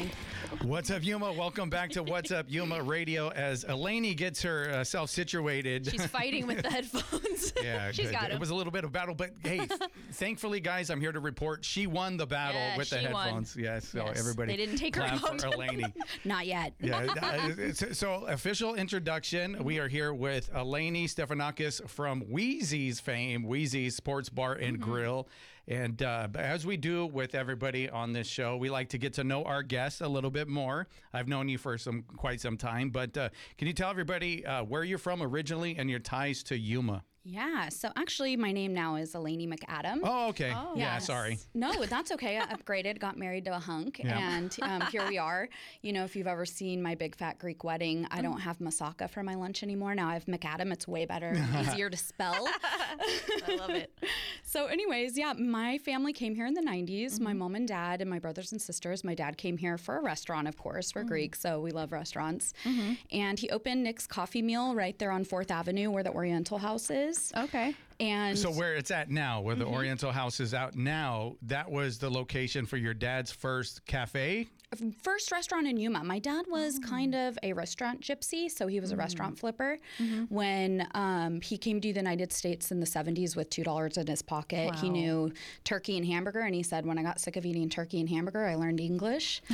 morning. What's up, Yuma? Welcome back to What's Up, Yuma Radio as Eleni gets herself situated. She's fighting with the headphones. Yeah, she's got him. It was a little bit of battle, but hey, thankfully, guys, I'm here to report she won the battle with the headphones. Won. Yes, so everybody they didn't take her out. for Eleni. Not yet. Yeah. So official introduction. We are here with Eleni Stefanakis from Wheezy's fame, Wheezy's Sports Bar and Grill. And as we do with everybody on this show, we like to get to know our guests a little bit more. I've known you for quite some time, but can you tell everybody where you're from originally and your ties to Yuma? Yeah, so actually my name now is Eleni McAdam. Oh, okay. Oh. Yeah, sorry. No, that's okay. I upgraded, got married to a hunk, and here we are. You know, if you've ever seen my big fat Greek wedding, I don't have moussaka for my lunch anymore. Now I have McAdam. It's way better, easier to spell. I love it. So anyways, yeah, my family came here in the 90s. My mom and dad and my brothers and sisters. My dad came here for a restaurant, of course. We're Greek, so we love restaurants. And he opened Nick's Coffee Meal right there on 4th Avenue where the Oriental House is. Okay. And so where it's at now, where the Oriental House is out now, that was the location for your dad's first cafe? First restaurant in Yuma. My dad was kind of a restaurant gypsy, so he was a restaurant flipper. When he came to the United States in the 70s with $2 in his pocket, he knew turkey and hamburger, and he said, when I got sick of eating turkey and hamburger, I learned English.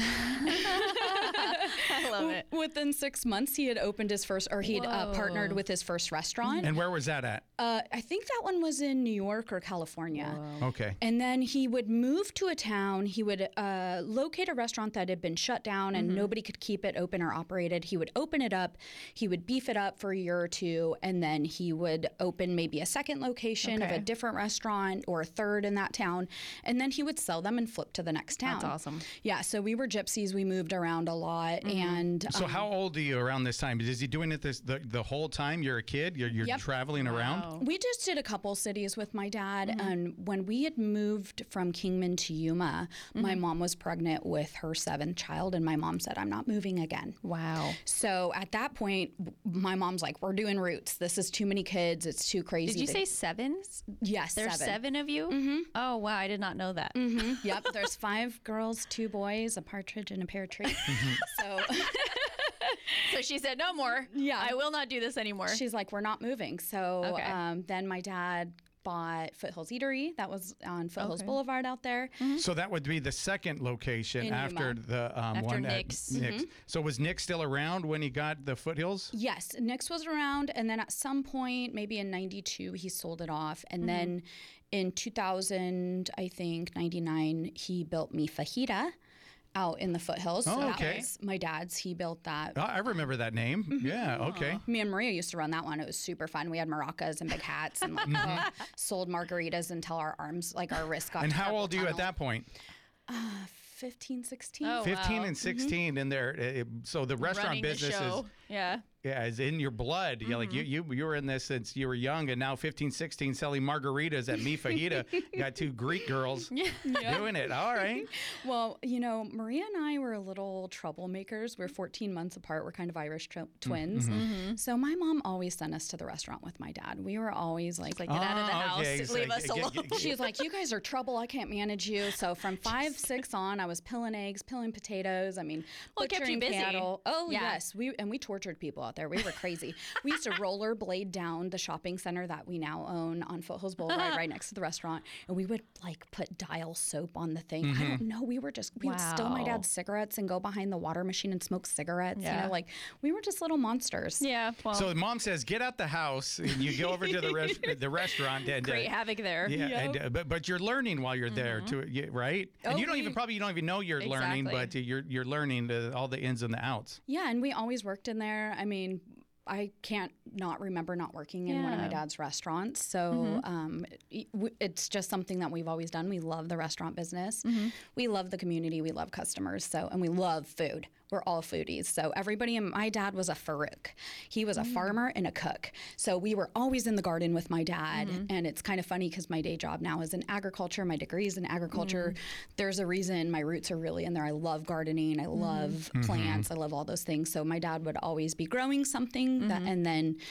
I love it. Within 6 months, he had opened his first, or he'd partnered with his first restaurant. And where was that at? I think that one was in New York or California. Whoa. Okay. And then he would move to a town. He would locate a restaurant that had been shut down and nobody could keep it open or operated. He would open it up. He would beef it up for a year or two. And then he would open maybe a second location of a different restaurant or a third in that town. And then he would sell them and flip to the next town. That's awesome. Yeah. So we were gypsies. We moved around a lot. And So how old are you around this time? Is he doing it the whole time you're a kid? You're traveling around? We just did a couple cities with my dad. And when we had moved from Kingman to Yuma, my mom was pregnant with her 7th child. And my mom said, I'm not moving again. Wow. So at that point, my mom's like, we're doing roots. This is too many kids. It's too crazy. Did you say 7? Yes, There's 7 of you? Oh, wow. I did not know that. Yep. There's 5 girls, 2 boys, a partridge and a pear tree. So she said, no more. Yeah. I will not do this anymore. She's like, we're not moving. So then my dad bought Foothills Eatery. That was on Foothills Boulevard out there. So that would be the second location In after Yuma. the one Nick's. at Nick's. So was Nick still around when he got the Foothills? Yes, Nick's was around, and then at some point, maybe in 92, he sold it off. And then in 2000, I think, 99, he built Mi Fajita out in the Foothills. Oh, so that okay. was my dad's. He built that. Oh, I remember that name. Yeah, okay. Me and Maria used to run that one. It was super fun. We had maracas and big hats and sold margaritas until our arms, like our wrists got And to how carpal old are you at tunnel. that point? 15, 16. Oh, 15 wow. and 16 in there. So the restaurant Running business the show. is in your blood. Yeah, like you were in this since you were young, and now 15, 16 selling margaritas at Mi Fajita. You got 2 Greek girls doing it. All right. Well, you know, Maria and I were little troublemakers. We're 14 months apart. We're kind of Irish twins. So my mom always sent us to the restaurant with my dad. We were always like Get out of the house. okay. It's Leave like, us alone. She's like, you guys are trouble. I can't manage you. So from 5, 6 on, I was peeling eggs, peeling potatoes. I mean, Well, it kept you butchering busy. cattle. Oh, Yeah. yes. We tortured people out there. We were crazy. We used to rollerblade down the shopping center that we now own on Foothills Boulevard, right next to the restaurant. And we would like put Dial soap on the thing. I don't know. We would steal my dad's cigarettes and go behind the water machine and smoke cigarettes. Yeah. You know, like we were just little monsters. Yeah. Well, So mom says, get out the house, and you go over to the restaurant. And, create havoc there. Yeah, and, but you're learning while you're there too, right? And Oh, you don't even know you're learning, but you're learning all the ins and the outs. Yeah, and we always worked in there. I mean, I can't not remember not working in one of my dad's restaurants. So it's just something that we've always done. We love the restaurant business. We love the community. We love customers. And we love food. We're all foodies. So everybody, and my dad was a Farouk. He was a farmer and a cook. So we were always in the garden with my dad. And it's kind of funny because my day job now is in agriculture. My degree is in agriculture. There's a reason my roots are really in there. I love gardening. I love plants. I love all those things. So my dad would always be growing something and then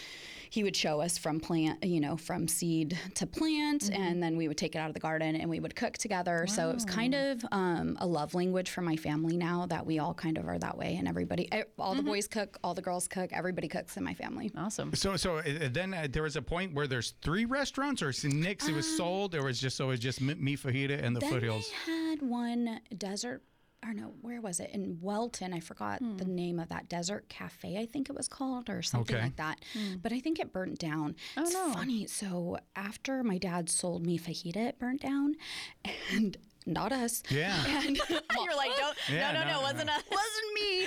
he would show us from plant, from seed to plant, and then we would take it out of the garden and we would cook together. Wow. So it was kind of a love language for my family now that we all kind of are that way, and everybody, all the boys cook, all the girls cook, everybody cooks in my family. Awesome. So then there was a point where there's 3 restaurants, or Nick's, it was sold, or was just Mi Fajita and the Foothills? They had one desert, or no, where was it? In Welton. I forgot the name of that Desert Cafe, I think it was called, or something like that. But I think it burnt down. Oh, it's no. funny. So after my dad sold Mi Fajita, it burnt down. And not us. Yeah. And You're like, don't. Yeah, no, wasn't us. wasn't me.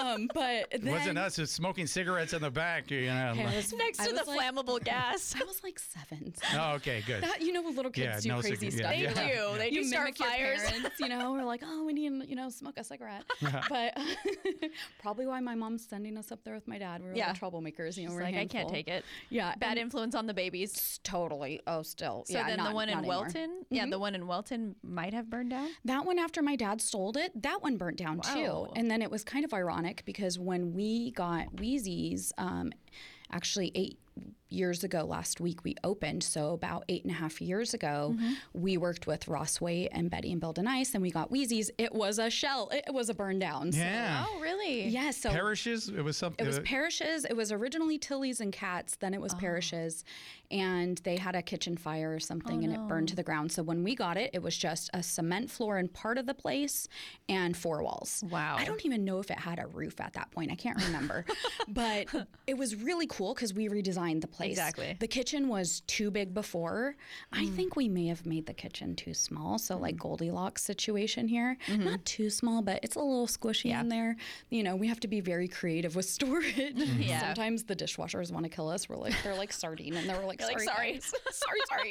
But It then, wasn't us. It's smoking cigarettes in the back. I was, Next to the flammable gas. I was like 7. So Oh, okay, good. that, little kids do crazy stuff. They do. They do start mimic your fires. parents, we're like, oh, we need, smoke a cigarette. But probably why my mom's sending us up there with my dad. We were Yeah. like troublemakers. She's We're a like, I can't handful. take it. Yeah. Bad influence on the babies. Totally. Oh, still. So then the one in Welton, the one in Welton might have burned down. That one, after my dad sold it, that one burnt down too. Wow. And then it was kind of ironic because when we got Wheezy's, actually 8 years ago last week we opened, so about 8.5 years ago, we worked with Ross Waite and Betty and Bill Denice, and we got Wheezy's. It was a shell. It was a burn down. Yeah. Oh, really? Yeah. So Parishes? It was something. it was Parish's. It was originally Tilly's and Kat's. Then it was Parish's, and they had a kitchen fire or something, and it burned to the ground. So when we got it, it was just a cement floor in part of the place and 4 walls. Wow. I don't even know if it had a roof at that point. I can't remember, but it was really cool because we redesigned the place. Exactly. The kitchen was too big before. I think we may have made the kitchen too small. So like Goldilocks situation here, not too small, but it's a little squishy in there. We have to be very creative with storage. Yeah. Sometimes the dishwashers want to kill us. They're like sardine, and they're like, You're like, sorry, sorry. guys. sorry.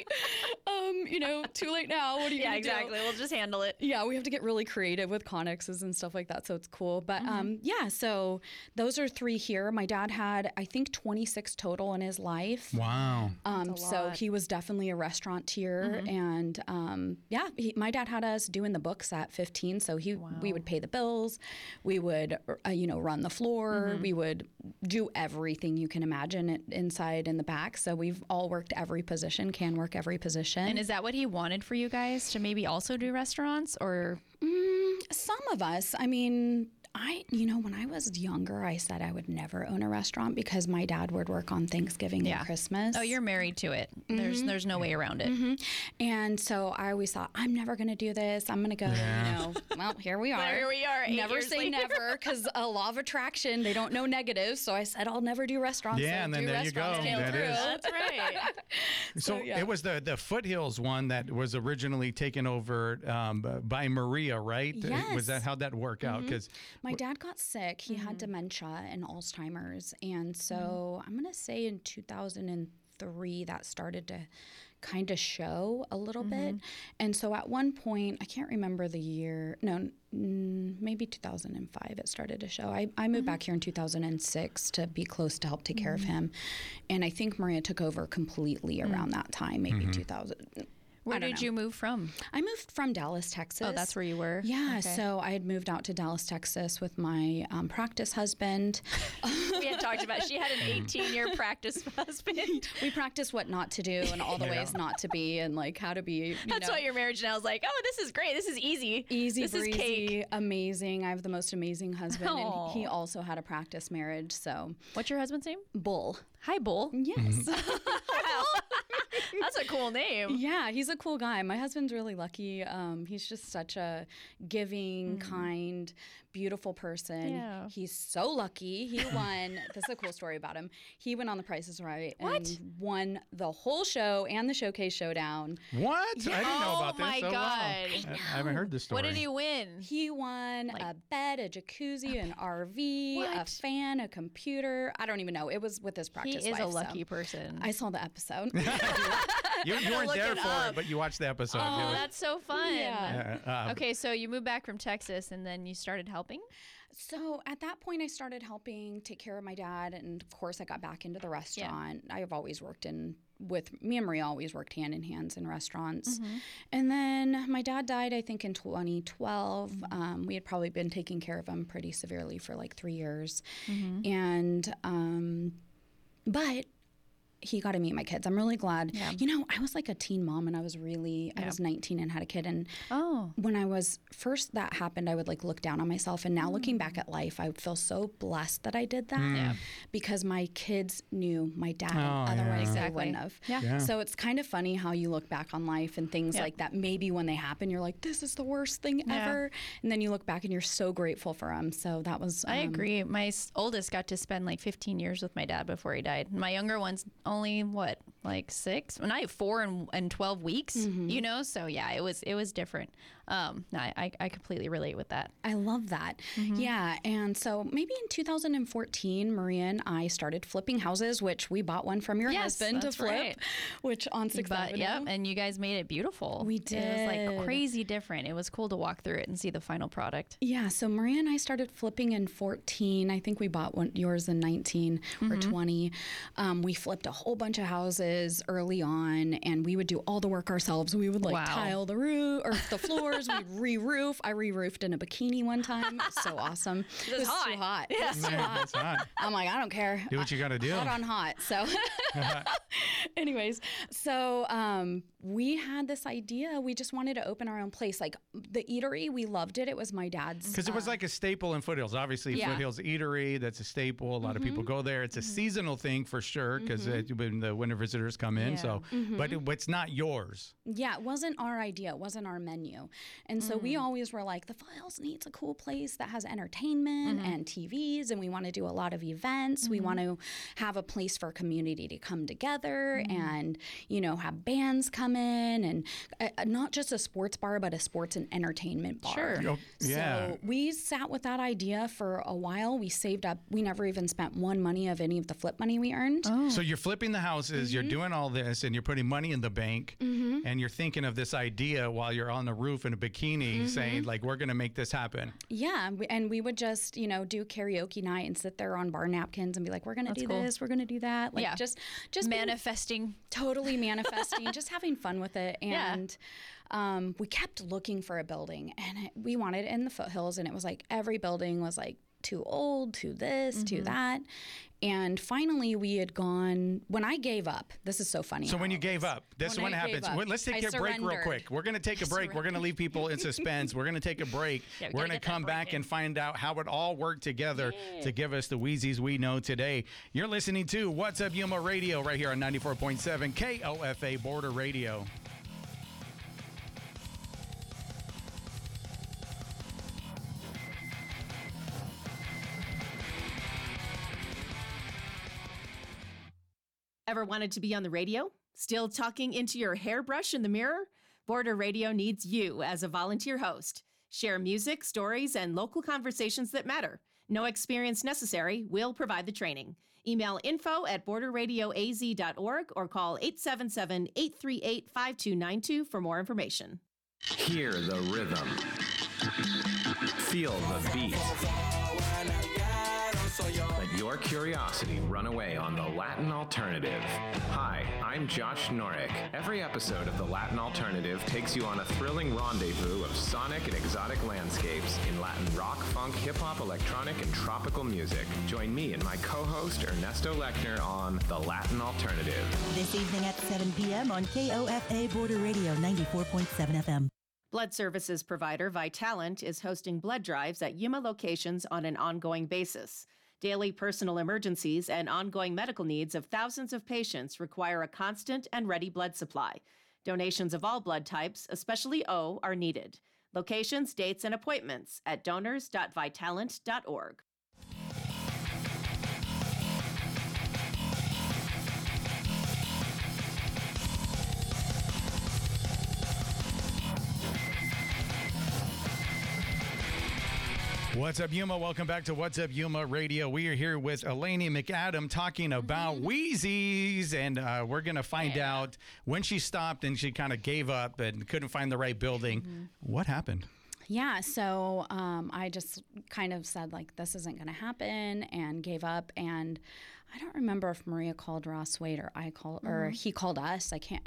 Too late now. What are you Yeah, gonna do? exactly. We'll just handle it. Yeah, we have to get really creative with connexes and stuff like that, so it's cool. But so those are 3 here. My dad had, I think, 26 total in his life. Wow. So he was definitely a restaurateur, and my dad had us doing the books at 15. So we would pay the bills, we would run the floor, we would do everything you can imagine inside and the back. So we've all worked every position, can work every position. And is that what he wanted for you guys, to maybe also do restaurants, or? Some of us, I mean, when I was younger, I said I would never own a restaurant because my dad would work on Thanksgiving and Christmas. Oh, you're married to it. There's no way around it. And so I always thought, I'm never going to do this. I'm going to go, well, here we are. Here we are, 8 Never years say later. never, because a law of attraction, they don't know negatives. So I said, I'll never do restaurants. Yeah, so and then do there you go. restaurants came That through. is. That's right. So yeah. it was the Foothills one that was originally taken over by Maria, right? Yes. Was that how'd that work out? Because My dad got sick. He had dementia and Alzheimer's. And so I'm going to say in 2003, that started to kind of show a little bit. And so at one point, I can't remember the year. No, maybe 2005 it started to show. I moved back here in 2006 to be close to help take care of him. And I think Maria took over completely around that time, maybe 2000. Where did you move from? I moved from Dallas, Texas. Oh, that's where you were? Yeah, Okay. so I had moved out to Dallas, Texas with my practice husband. We had talked about, she had an 18-year practice husband. We practiced what not to do and all the ways not to be, and like how to be. That's why your marriage now is like, oh, this is great. This is easy. Easy this breezy, is cake. amazing. I have the most amazing husband, Aw. and he also had a practice marriage. So What's your husband's name? Bull. Hi, Bull. Yes. Wow. That's a cool name. Yeah, he's a cool guy. My husband's really lucky. He's just such a giving, kind, beautiful person. Yeah. He's so lucky. He won. This is a cool story about him. He went on The Price is Right and won the whole show and the Showcase Showdown. what? I didn't know Oh about this. my Oh, wow. God. I haven't heard this story. What did he win? He won a bed, a jacuzzi, an RV, a What? fan, a computer. I don't even know. It was with his He practice is wife, a so lucky person. I saw the episode. You weren't look there it for up. it, but you watched the episode. Oh, that's so fun. Yeah. Okay, so you moved back from Texas and then you started helping? So at that point, I started helping take care of my dad, and of course, I got back into the restaurant. I've always worked with me and Maria always worked hand in hand in restaurants. And then my dad died, I think, in 2012. We had probably been taking care of him pretty severely for like 3 years, and but he got to meet my kids. I'm really glad. Yeah. You know, I was like a teen mom, and I was 19 and had a kid. And when I was first that happened, I would like look down on myself. And now looking back at life, I feel so blessed that I did that because my kids knew my dad. Otherwise, they wouldn't have. Yeah. So it's kind of funny how you look back on life and things like that. Maybe when they happen, you're like, this is the worst thing ever. And then you look back and you're so grateful for them. So that was. I agree. My oldest got to spend like 15 years with my dad before he died. My younger one's only like 6. And I have 4 and 12 weeks. You know, so yeah, it was different. No, I completely relate with that. I love that. Yeah. And so maybe in 2014, Maria and I started flipping houses, which we bought one from your husband to flip, which on 6th Avenue. Yep, and you guys made it beautiful. We did. It was like crazy different. It was cool to walk through it and see the final product. Yeah. So Maria and I started flipping in 14. I think we bought yours in 19 or 20. We flipped a whole bunch of houses early on, and we would do all the work ourselves. We would tile the roof or the floors. We'd re-roof. I re-roofed in a bikini one time. It was so awesome. It was hot. too hot. Yeah. It was too hot. It's hot. I'm like, I don't care. Do what you got to do. Hot on hot. So anyways, so we had this idea. We just wanted to open our own place. Like the eatery, we loved it. It was my dad's. Because it was like a staple in Foothills. Obviously, Foothills Eatery, that's a staple. A lot of people go there. It's a seasonal thing for sure because when the winter visitors come in. So, but it's not yours. Yeah, it wasn't our idea. It wasn't our menu. And so we always were like, the Foothills needs a cool place that has entertainment and TVs, and we want to do a lot of events. We want to have a place for a community to come together and, you know, have bands come in, and not just a sports bar, but a sports and entertainment bar. Sure. Oh, yeah. So we sat with that idea for a while. We saved up. We never even spent one money of any of the flip money we earned. So you're flipping the houses, you're doing all this, and you're putting money in the bank, and you're thinking of this idea while you're on the roof in a bikini saying, like, we're going to make this happen. Yeah, and we would just, you know, do karaoke night and sit there on bar napkins and be like, we're going to do cool. this, we're going to do that. Like, just manifesting. Totally manifesting, just having fun with it. And we kept looking for a building, and we wanted it in the Foothills, and it was like every building was like too old, too this, too that. And finally, we had gone, when I gave up, this is so funny. So when you gave up, this is when it happens. Let's take a break real quick. We're going to take a break. We're going to leave people in suspense. We're going to take a break. We're going to come back and find out how it all worked together to give us the Wheezies we know today. You're listening to What's Up Yuma Radio right here on 94.7 KOFA Border Radio. Ever wanted to be on the radio? Still talking into your hairbrush in the mirror? Border Radio needs you as a volunteer host. Share music, stories, and local conversations that matter. No experience necessary. We'll provide the training. Email info@borderradioaz.org or call 877-838-5292 for more information. Hear the rhythm. Feel the beat. Let your curiosity run away on the Latin Alternative. Hi, I'm Josh Norick. Every episode of the Latin Alternative takes you on a thrilling rendezvous of sonic and exotic landscapes in Latin rock, funk, hip-hop, electronic, and tropical music. Join me and my co-host Ernesto Lechner on the Latin Alternative. This evening at 7 p.m. on KOFA Border Radio 94.7 FM. Blood services provider Vitalant is hosting blood drives at Yuma locations on an ongoing basis. Daily personal emergencies and ongoing medical needs of thousands of patients require a constant and ready blood supply. Donations of all blood types, especially O, are needed. Locations, dates, and appointments at donors.vitalant.org. What's up, Yuma? Welcome back to What's Up Yuma Radio. We are here with Eleni McAdam talking about Wheezies, and we're going to find out when she stopped and she kind of gave up and couldn't find the right building. What happened? Yeah, so I just kind of said, like, this isn't going to happen, and gave up. And I don't remember if Maria called Ross Wade or I called, or he called us. I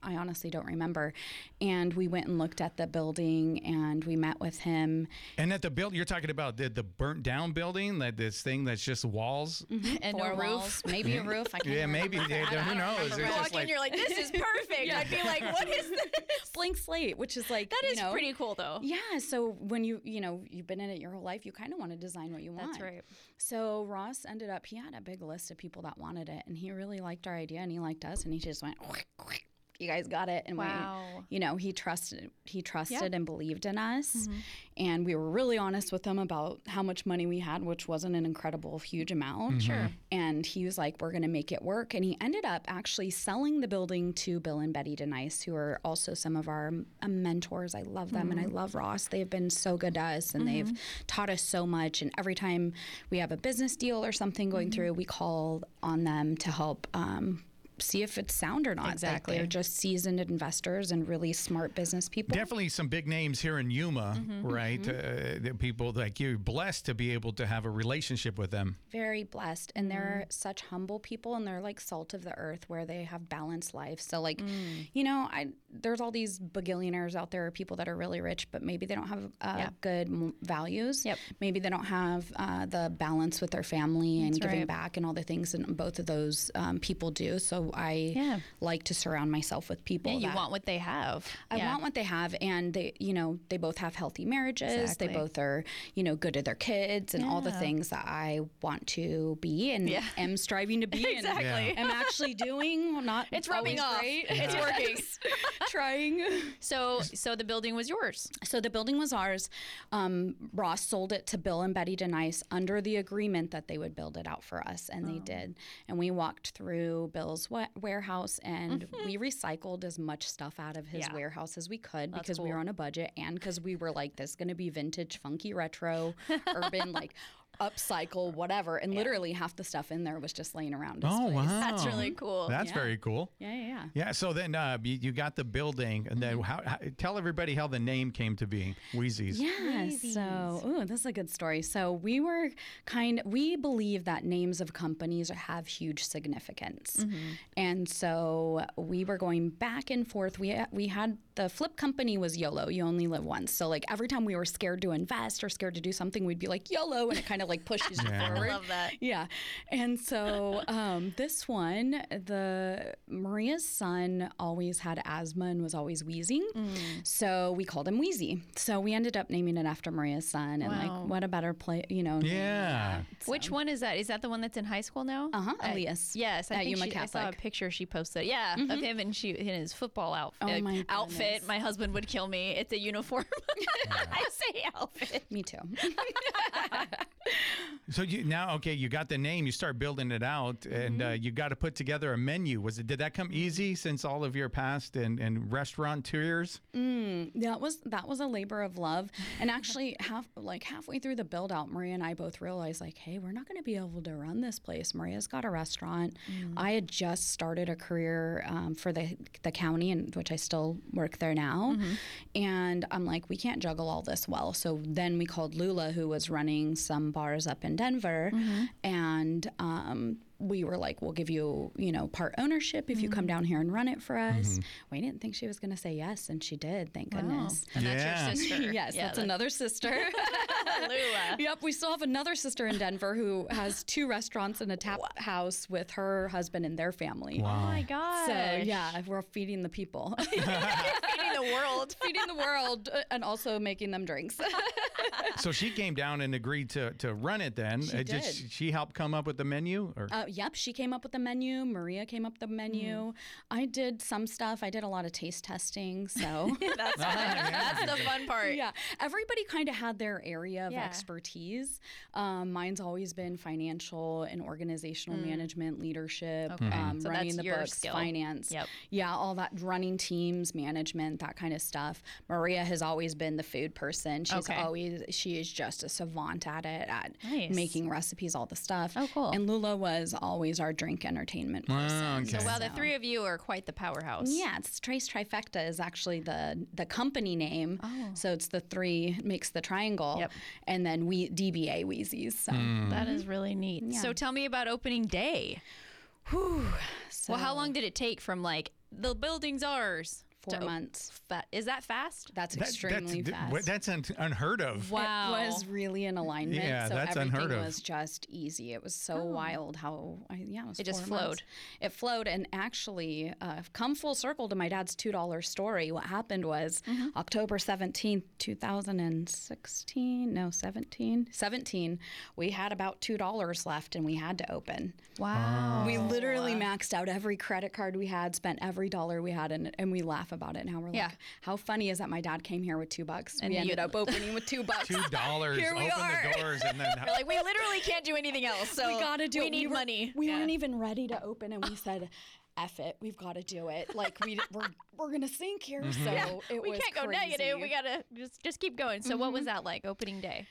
I honestly don't remember. And we went and looked at the building, and we met with him. And at the build, you're talking about the burnt down building, like this thing that's just walls. And Four no roof. walls, maybe a roof. I can't Yeah, remember. maybe. Who knows? It's You just walk in, like, you're like, this is perfect. I'd be like, what is this? Blank slate, which is like, That is you know, pretty cool, though. Yeah, so when you've been in it your whole life, you kind of want to design what you want. That's right. So Ross ended up, he had a big list of people that wanted it, and he really liked our idea, and he liked us, and he just went, you guys got it. And Wow. he trusted and believed in us. And we were really honest with him about how much money we had, which wasn't an incredible, huge amount. Sure. And he was like, we're going to make it work. And he ended up actually selling the building to Bill and Betty DeNice, who are also some of our mentors. I love them, and I love Ross. They've been so good to us, and they've taught us so much. And every time we have a business deal or something going through, we call on them to help see if it's sound or not. Exactly. Like, they're just seasoned investors and really smart business people. definitely some big names here in Yuma, right? The people like you, blessed to be able to have a relationship with them. Very blessed, and they're such humble people, and they're like salt of the earth, where they have balanced lives. So like, there's all these bagillionaires out there, people that are really rich, but maybe they don't have good values. Yep. Maybe they don't have the balance with their family and That's giving right. back and all the things, and both of those people do. So I like to surround myself with people. Yeah, you that want what they have. I want what they have, and they both have healthy marriages. Exactly. They both are, good to their kids and all the Yeah. things that I want to be and am striving to be. Exactly. And am actually doing. Well, not It's rubbing always off. great. It's working. Trying. So the building was yours. So the building was ours. Ross sold it to Bill and Betty DeNice under the agreement that they would build it out for us, and they did. And we walked through Bill's warehouse, and we recycled as much stuff out of his warehouse as we could, because we were on a budget, and because we were like, this is going to be vintage, funky, retro, urban, like upcycle, whatever. And literally half the stuff in there was just laying around. Oh, displays. wow. That's really cool. That's Yeah. very cool. Yeah. Yeah, so then you got the building, and then tell everybody how the name came to be, Wheezy's. Yeah, so, this is a good story. So we believe that names of companies have huge significance. And so we were going back and forth. We had, the flip company was YOLO, you only live once. So like every time we were scared to invest or scared to do something, we'd be like YOLO, and it kind of like pushes you forward. I love that. Yeah. And so this one, Maria's son always had asthma and was always wheezing. So we called him Wheezy. So we ended up naming it after Maria's son. And Wow. like, what a better play, name Yeah. than that. Which one is that? Is that the one that's in high school now? Elias. Yes, I At think Yuma I saw a Catholic. picture she posted. Yeah, of him and in his football outfit. Oh, my outfit. goodness. My husband would kill me. It's a uniform. I say outfit. Me too. So you got the name, you start building it out, and you got to put together a menu. Did that come easy since all of your past and restaurant tours? That was a labor of love. And actually halfway through the build out, Maria and I both realized like, hey, we're not going to be able to run this place. Maria's got a restaurant. I had just started a career for the county, and which I still work there now. And I'm like, we can't juggle all this well. So then we called Lula, who was running some bars up in Denver, and we were like, we'll give you, part ownership if you come down here and run it for us. We didn't think she was going to say yes, and she did, thank goodness. And Yeah. that's your sister. Yes, Yeah, that's another sister. Lula. Yep, we still have another sister in Denver who has 2 restaurants and a tap house with her husband and their family. Oh my gosh. So yeah, we're feeding the people, Feeding the world. feeding the world, and also making them drinks. So she came down and agreed to run it then. She did. She help come up with the menu? Or? Yep, she came up with the menu. Maria came up with the menu. I did some stuff. I did a lot of taste testing. So That's the fun part. yeah, everybody kind of had their area of Yeah. expertise. Mine's always been financial and organizational management, leadership, Okay. So running that's the your books, skill. finance. Yep. Yeah, all that, running teams, management, that kind of stuff. Maria has always been the food person. She is just a savant at it, at Nice. making recipes, all the stuff. Oh, cool. And Lula was always our drink entertainment person. okay. So, wow, the three of you are quite the powerhouse. Yeah, it's Trace Trifecta is actually the company name. So it's the 3 makes the triangle. Yep. And then DBA Wheezy's. So. That is really neat. Yeah. So tell me about opening day. Whew. So Well, how long did it take from like the building's ours. 4 months. Is that fast? That's extremely fast. That's unheard of. Wow. It was really in alignment. Yeah, so that's everything unheard of. was just easy. It was so wild how, it was It just 4 months. flowed. It flowed. And actually, come full circle to my dad's $2 story. What happened was October 17th, 17, we had about $2 left and we had to open. Wow. We literally maxed out every credit card we had, spent every dollar we had, and we laugh about it now. We're like, how funny is that my dad came here with $2 and we ended up opening with $2. $2. Here we Open are. the doors and then We're like, we literally can't do anything else. So we gotta do it. We need money. We weren't even ready to open, and we said, "F it, we've got to do it." Like we're gonna sink here. So it we was can't go crazy. negative. We gotta just keep going. So what was that like opening day?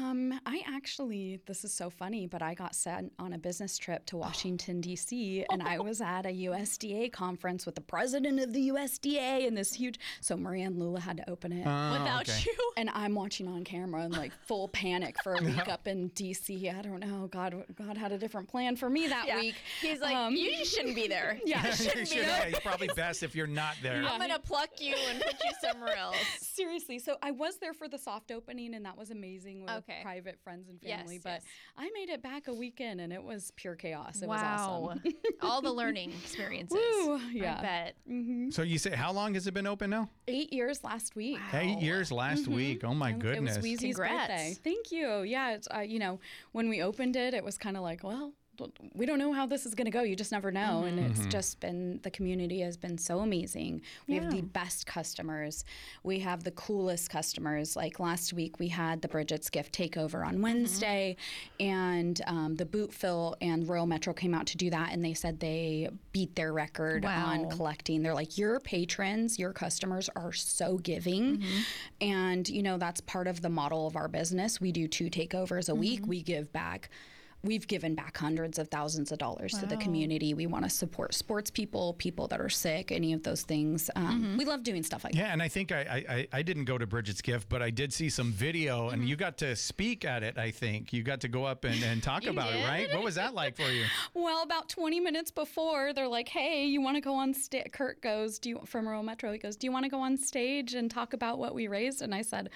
I actually, this is so funny, but I got sent on a business trip to Washington, D.C., and I was at a USDA conference with the president of the USDA and this huge, so Maria and Lula had to open it. Without you? And I'm watching on camera in like full panic for a week up in D.C. I don't know. God had a different plan for me that week. He's like, you shouldn't be there. Yeah, You shouldn't be there. it's probably best if you're not there. I'm going to pluck you and put you somewhere else. Seriously. So I was there for the soft opening, and that was amazing with private friends and family. But I made it back a weekend, and it was pure chaos. It was awesome. All the learning experiences. Woo, yeah. I bet. So you say, how long has it been open now? 8 years last week. 8 years last week. Oh my goodness. It was Weezy's Congrats. birthday. Thank you. Yeah, it's when we opened it, it was kind of like, well, we don't know how this is going to go. You just never know. And it's just been, the community has been so amazing. We have the best customers. We have the coolest customers. Like last week, we had the Bridget's Gift Takeover on Wednesday, and the Boot Fill and Royal Metro came out to do that, and they said they beat their record on collecting. They're like, your patrons, your customers are so giving. And, that's part of the model of our business. We do 2 takeovers a week. We give back. We've given back hundreds of thousands of dollars to the community. We want to support sports people that are sick, any of those things. We love doing stuff like that. Yeah, and I think I didn't go to Bridget's Gift, but I did see some video, and you got to speak at it, I think. You got to go up and talk about it, right? What was that like for you? Well, about 20 minutes before, they're like, hey, you want to go on stage? Kurt goes, from Rural Metro, he goes, do you want to go on stage and talk about what we raised? And I said,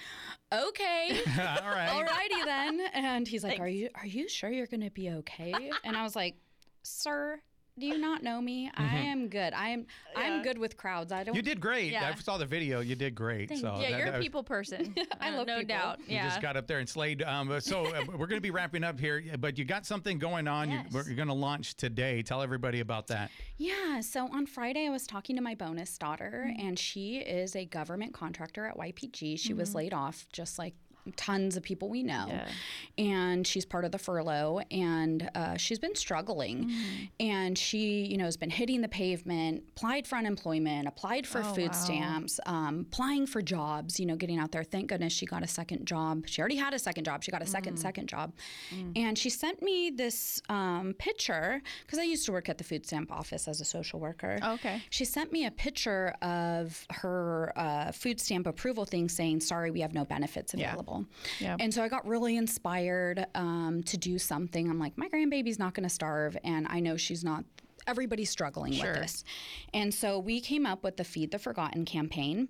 okay. All right. Alrighty then. And he's like, are you sure you're going to be okay? And I was like, sir, do you not know me? I am good. I'm good with crowds. I don't. You did great. Yeah. I saw the video. You did great. You're a people person. I love no people. doubt. You Yeah. just got up there and slayed. So we're going to be wrapping up here, but you got something going on. Yes. You're going to launch today. Tell everybody about that. Yeah. So on Friday, I was talking to my bonus daughter, and she is a government contractor at YPG. She was laid off, just like tons of people we know. Yeah. And she's part of the furlough, and she's been struggling. And she, has been hitting the pavement, applied for unemployment, applied for food stamps, applying for jobs, getting out there. Thank goodness she got a second job. She already had a second job. She got a second job. And she sent me this picture, because I used to work at the food stamp office as a social worker. Okay. She sent me a picture of her food stamp approval thing saying, sorry, we have no benefits available. Yeah. And so I got really inspired to do something. I'm like, my grandbaby's not going to starve, and I know she's not. Everybody's struggling with this. And so we came up with the Feed the Forgotten campaign.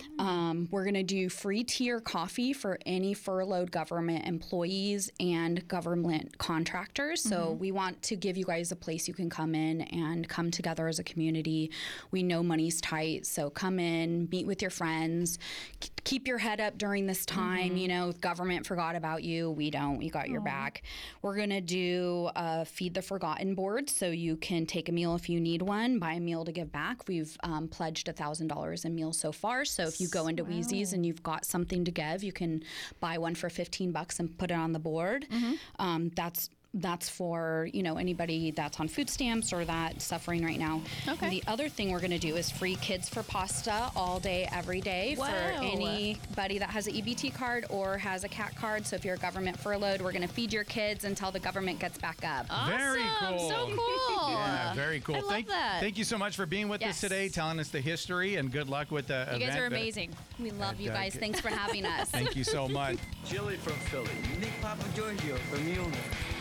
We're going to do free tea or coffee for any furloughed government employees and government contractors. So we want to give you guys a place you can come in and come together as a community. We know money's tight, so come in, meet with your friends, keep your head up during this time. Government forgot about you. We don't. We got your back. We're going to do a Feed the Forgotten board, so you can take a meal if you need one, buy a meal to give back. We've pledged $1,000 in meals so far. So if you go into Wheezy's and you've got something to give, you can buy one for $15 and put it on the board. That's for, anybody that's on food stamps or that's suffering right now. Okay. And the other thing we're going to do is free Kids for Pasta all day, every day for anybody that has an EBT card or has a CAT card. So if you're a government furloughed, we're going to feed your kids until the government gets back up. Awesome. Very cool. So cool. Yeah, very cool. I love that. Thank you so much for being with us today, telling us the history, and good luck with the event. You guys are amazing. We love you guys. Thanks for having us. Thank you so much. Jilly from Philly. Nick Papa Giorgio from Mulner.